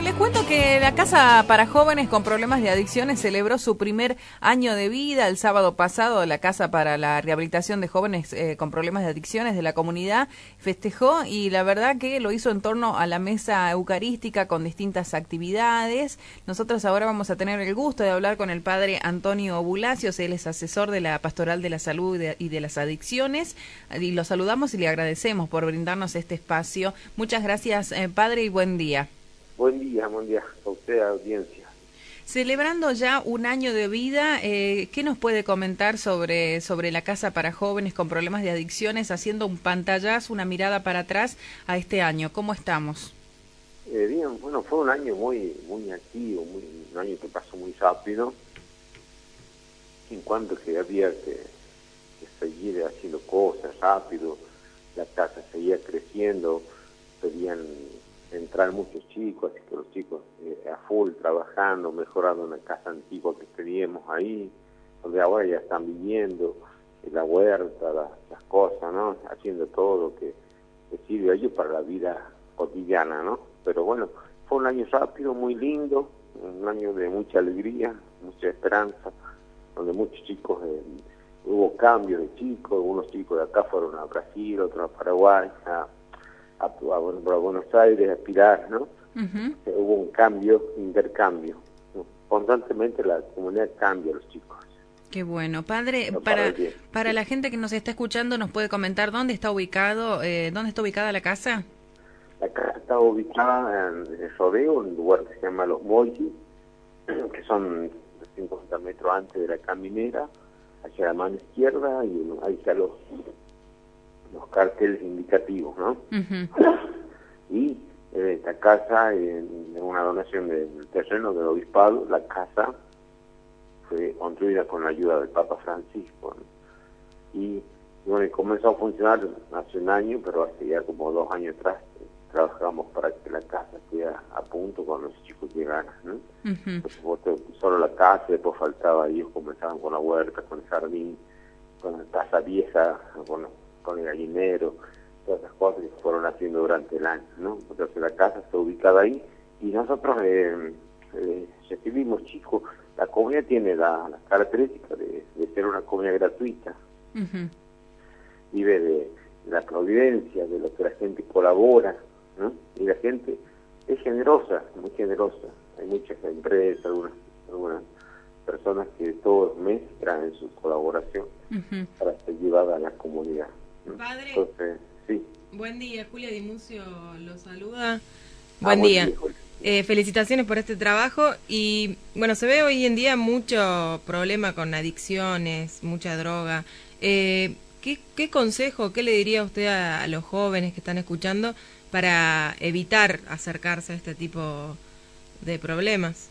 Les cuento que la Casa para Jóvenes con Problemas de Adicciones celebró su primer año de vida el sábado pasado. La Casa para la Rehabilitación de Jóvenes con Problemas de Adicciones de la comunidad festejó, y la verdad que lo hizo en torno a la mesa eucarística con distintas actividades. Nosotros ahora vamos a tener el gusto de hablar con el padre Antonio Bulacios. Él es asesor de la Pastoral de la Salud y de las Adicciones, y lo saludamos y le agradecemos por brindarnos este espacio. Muchas gracias, padre, y buen día. Buen día a usted, audiencia. Celebrando ya un año de vida, ¿qué nos puede comentar sobre la Casa para Jóvenes con Problemas de Adicciones, haciendo un pantallazo, una mirada para atrás a este año? ¿Cómo estamos? Bien, bueno, fue un año muy activo, un año que pasó muy rápido, en cuanto que había que seguir haciendo cosas rápido. La casa seguía creciendo, pedían entrar muchos chicos, así que los chicos a full trabajando, mejorando una casa antigua que teníamos ahí, donde ahora ya están viviendo, la huerta, las cosas, ¿no? Haciendo todo lo que sirve a ellos para la vida cotidiana, ¿no? Pero bueno, fue un año rápido, muy lindo, un año de mucha alegría, mucha esperanza, donde muchos chicos, hubo cambios de chicos, unos chicos de acá fueron a Brasil, otros a Paraguay, a Buenos Aires, a Pilar, ¿no? Hubo un cambio, intercambio. Constantemente la comunidad cambia a los chicos. Qué bueno. Padre, No para la gente que nos está escuchando, ¿nos puede comentar dónde está ubicada la casa? La casa está ubicada en el Rodeo, en un lugar que se llama Los Molles, que son 50 metros antes de la caminera, hacia la mano izquierda, y ahí están los carteles indicativos, ¿no? Y esta casa, en una donación del terreno del obispado, la casa fue construida con la ayuda del Papa Francisco, ¿no? Y bueno, comenzó a funcionar hace un año, pero hace ya como 2 años atrás trabajamos para que la casa esté a punto cuando los chicos llegaran, ¿no? Solo la casa, después faltaba, ellos comenzaban con la huerta, con el jardín, con la casa vieja, con el gallinero, todas esas cosas que se fueron haciendo durante el año, ¿no? Entonces la casa está ubicada ahí, y nosotros recibimos chicos. La comunidad tiene la característica de ser una comunidad gratuita. Vive de la providencia, de lo que la gente colabora, ¿no? Y la gente es generosa, muy generosa. Hay muchas empresas, algunas personas que todos los meses traen su colaboración para ser llevada a la comunidad, ¿no? Padre, entonces, sí. Buen día, Julia Dimucio lo saluda. Buen día. Felicitaciones por este trabajo. Y bueno, se ve hoy en día mucho problema con adicciones, mucha droga. ¿Qué consejo, qué le diría usted a los jóvenes que están escuchando para evitar acercarse a este tipo de problemas?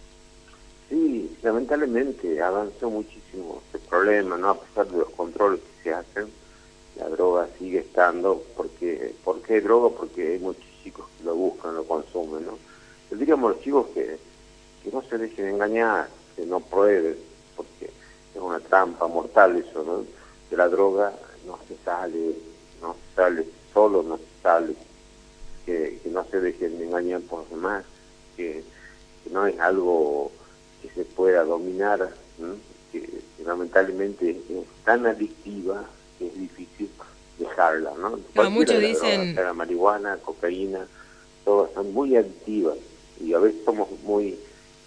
Sí, lamentablemente avanzó muchísimo este problema, ¿no? A pesar de los controles que se hacen, la droga sigue estando. ¿Por qué droga? Porque hay muchos chicos que lo buscan, lo consumen, ¿no? Les diríamos a los chicos que no se dejen engañar, que no prueben, porque es una trampa mortal eso, ¿no? De la droga no se sale solo, no se sale, que no se dejen engañar por los demás, que no es algo que se pueda dominar, ¿no? Que lamentablemente es tan adictiva que es difícil dejarla, ¿no? No, muchos dicen... La marihuana, cocaína, todas son muy adictivas, y a veces somos muy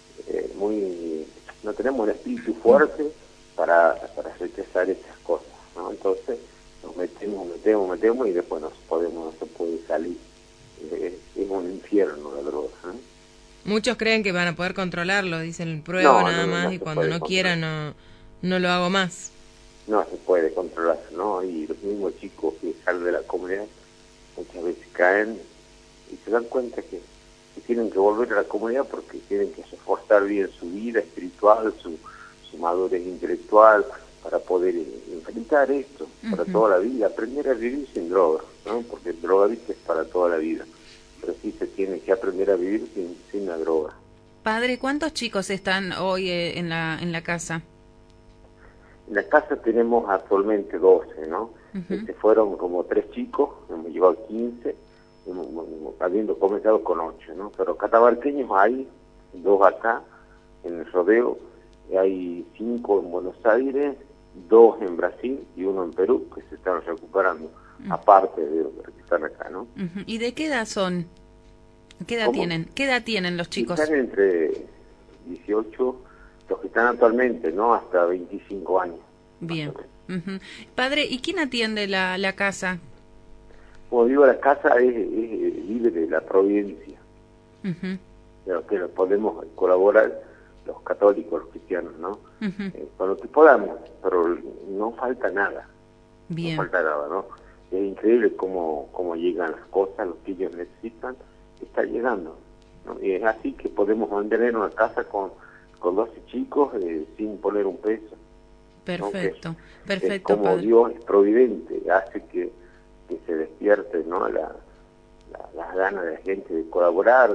no tenemos un espíritu fuerte para rechazar esas cosas, ¿no? Entonces nos metemos y después no se puede salir. Es un infierno la droga, ¿eh? Muchos creen que van a poder controlarlo, dicen pruebo nada más, y cuando no quiera no lo hago más. No se puede controlar, ¿no? Y los mismos chicos que salen de la comunidad muchas veces caen y se dan cuenta que tienen que volver a la comunidad porque tienen que reforzar bien su vida espiritual, su madurez intelectual, para poder enfrentar esto para toda la vida, aprender a vivir sin droga, ¿no? Porque el drogadicto es para toda la vida, pero sí se tiene que aprender a vivir sin la droga. Padre, ¿cuántos chicos están hoy en la casa? En la casa tenemos actualmente 12, ¿no? Fueron como 3 chicos, hemos llevado 15, habiendo comenzado con 8, ¿no? Pero catamarqueños hay 2 acá, en el rodeo, hay 5 en Buenos Aires, 2 en Brasil y 1 en Perú, que se están recuperando, aparte de los que están acá, ¿no? ¿Y de qué edad son? ¿Qué edad ¿Cómo? tienen? ¿Qué edad tienen los chicos? Están entre 18, los que están actualmente, ¿no? Hasta 25 años. Bien. Padre, ¿y quién atiende la casa? Como digo, la casa es libre de la providencia, pero que podemos colaborar los católicos, los cristianos, ¿no? Con lo que podamos, pero no falta nada. Bien. No falta nada, ¿no? Es increíble cómo llegan las cosas, lo que ellos necesitan, está llegando, ¿no? Y es así que podemos mantener una casa con 12 chicos sin poner un peso. Perfecto, ¿no? perfecto, es como padre. Dios es providente, hace que se despierte, ¿no? Las ganas de la gente de colaborar,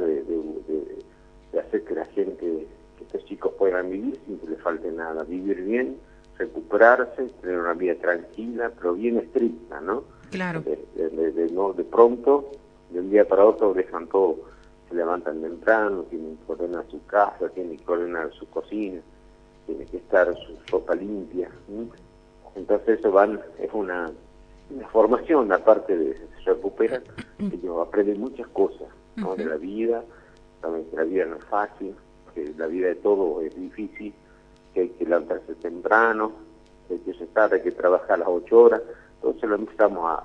de hacer que la gente, que estos chicos puedan vivir sin que les falte nada, vivir bien, recuperarse, tener una vida tranquila, pero bien estricta, ¿no? Claro. No de pronto, de un día para otro dejan todo, se levantan temprano, tienen que ordenar su casa, tienen que ordenar su cocina, tiene que estar su ropa limpia, ¿sí? Entonces eso es una formación, aparte de se recuperan, ellos aprenden muchas cosas, ¿no? De la vida, saben que la vida no es fácil, que la vida de todo es difícil, que hay que levantarse temprano, que hay que restar, hay que trabajar las 8 horas. Entonces lo empezamos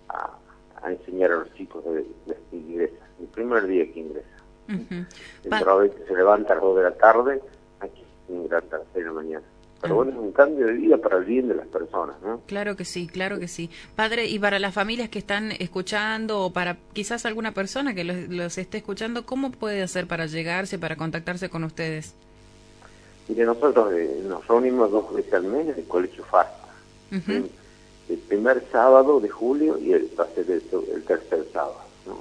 a enseñar a los chicos de que ingresan, el primer día que ingresan. Se levanta a las 2 de la tarde, hay que ingresar a las 6 de la mañana. Pero bueno, es un cambio de vida para el bien de las personas, ¿no? Claro que sí, claro que sí. Padre, y para las familias que están escuchando, o para quizás alguna persona que los esté escuchando, ¿cómo puede hacer para llegarse, para contactarse con ustedes? Mire, nosotros nos reunimos 2 veces al mes en el Colegio Fasta. El primer sábado de julio y va a ser el tercer sábado, ¿no?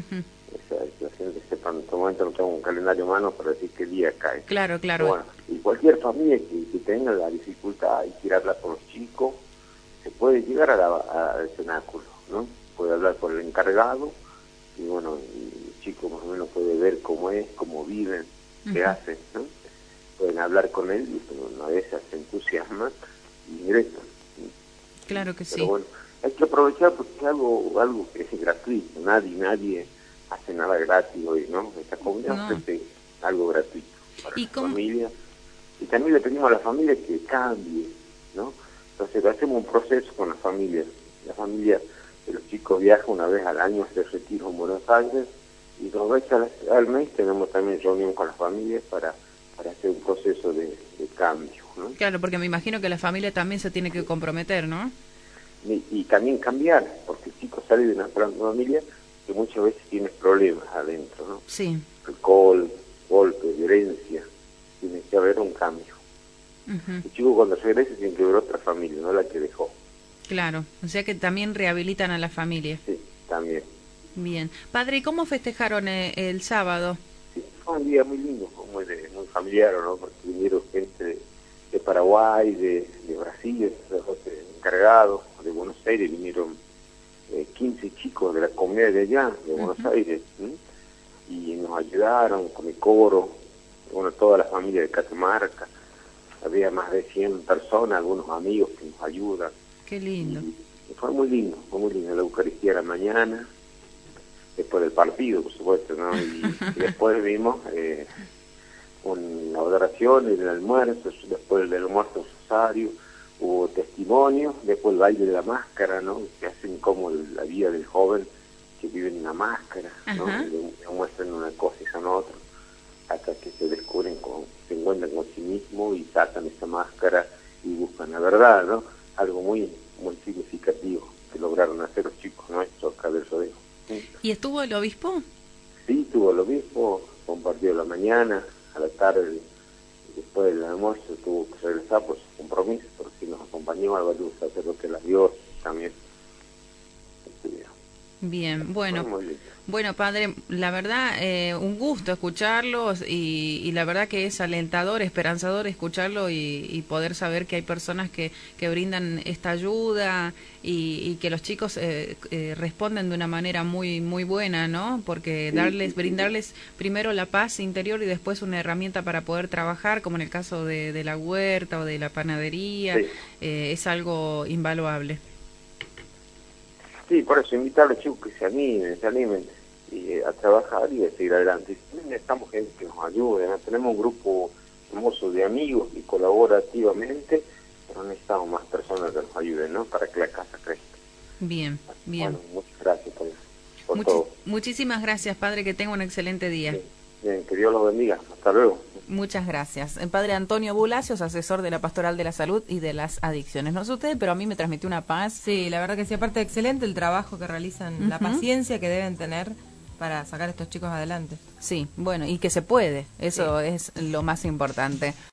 La gente sepa, en este momento no tengo un calendario en mano para decir qué día cae. Claro, claro. Pero bueno, y cualquier familia que tenga la dificultad y quiera hablar con los chicos, se puede llegar al cenáculo, ¿no? Puede hablar con el encargado y bueno, el chico más o menos puede ver cómo es, cómo viven, qué hacen, ¿no? Pueden hablar con él y una vez se entusiasman y ingresan. Claro que Pero sí. bueno, hay que aprovechar porque es algo que es gratuito, nadie hace nada gratis hoy, ¿no? Esta comunidad ofrece algo gratuito para la familia. Y también le pedimos a la familia que cambie, ¿no? Entonces hacemos un proceso con la familia. La familia de los chicos viaja una vez al año a hacer retiro en Buenos Aires y 2 veces al mes tenemos también reunión con las familias para hacer un proceso de cambio, ¿no? Claro, porque me imagino que la familia también se tiene que comprometer, ¿no? Y también cambiar, porque el chico sale de una familia que muchas veces tiene problemas adentro, ¿no? Sí. Alcohol, golpe, violencia, tiene que haber un cambio. El chico cuando regresa tiene que ver otra familia, no la que dejó. Claro, o sea que también rehabilitan a la familia. Sí, también. Bien. Padre, ¿y cómo festejaron el sábado? Sí, fue un día muy lindo, muy familiar, ¿no? Porque vinieron gente de Paraguay, de Brasil, los encargados, de Buenos Aires, vinieron 15 chicos de la comunidad de allá, de Buenos Aires, y nos ayudaron con el coro, bueno, toda la familia de Catamarca, había más de 100 personas, algunos amigos que nos ayudan. Qué lindo. Y fue muy lindo, la Eucaristía a la mañana, después del partido, por supuesto, ¿no? Y después vimos una adoración, el almuerzo, después del almuerzo rosario, hubo testimonio, después el baile de la máscara, ¿no? Que hacen como la vida del joven que vive en una máscara, ¿no? Le muestran una cosa y son otra, hasta que se descubren, se encuentran con sí mismos y sacan esa máscara y buscan la verdad, ¿no? Algo muy significativo que lograron hacer los chicos nuestros acá del rodeo. ¿Y estuvo el obispo? Sí, estuvo el obispo, compartió la mañana, a la tarde, después del almuerzo tuvo que regresar por su compromiso, porque nos acompañó Álvaro, sacerdote de las dioses también. Bien, bueno. Muy lindo. Bueno, padre, la verdad, un gusto escucharlos y la verdad que es alentador, esperanzador escucharlo y poder saber que hay personas que brindan esta ayuda y que los chicos responden de una manera muy muy buena, ¿no? Porque brindarles primero la paz interior y después una herramienta para poder trabajar, como en el caso de la huerta o de la panadería, es algo invaluable. Sí, por eso invitar a los chicos que se animen a trabajar y a seguir adelante. Y también necesitamos gente que nos ayude, ¿no? Tenemos un grupo hermoso de amigos que colabora activamente, pero necesitamos más personas que nos ayuden, ¿no? Para que la casa crezca. Bien, bien. Bueno, muchas gracias por todo. Muchísimas gracias, padre, que tenga un excelente día. Bien, bien, que Dios los bendiga. Hasta luego. Muchas gracias. El padre Antonio Bulacios, asesor de la Pastoral de la Salud y de las Adicciones. No sé ustedes, pero a mí me transmitió una paz. Sí, la verdad que sí, aparte excelente el trabajo que realizan, la paciencia que deben tener para sacar a estos chicos adelante. Sí, bueno, y que se puede, eso es lo más importante.